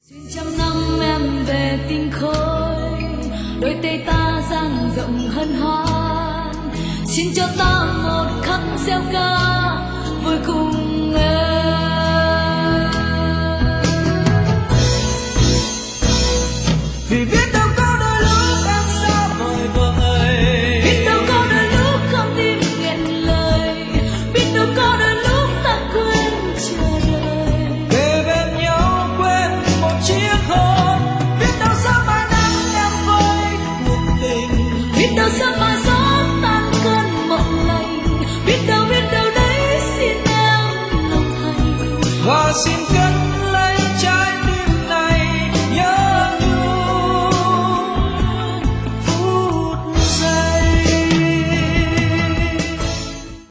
Xin trăm năm em về tinh khôi, đôi tay ta dang rộng hân hoan. Xin cho ta một khắc gieo ca vui cùng em. Vì biết đâu có đôi lúc em xa vời vợi, biết đâu có đôi lúc con tim nghẹn lời, biết đâu có đôi lúc ta quên chờ đợi. Kề bên nhau quên một chiếc hôn, biết đâu sớm mai nắng em với cuộc tình, Biết đâu sớm mai gió tan cơn mộng lành, biết đâu đấy xin em lòng thành. và xin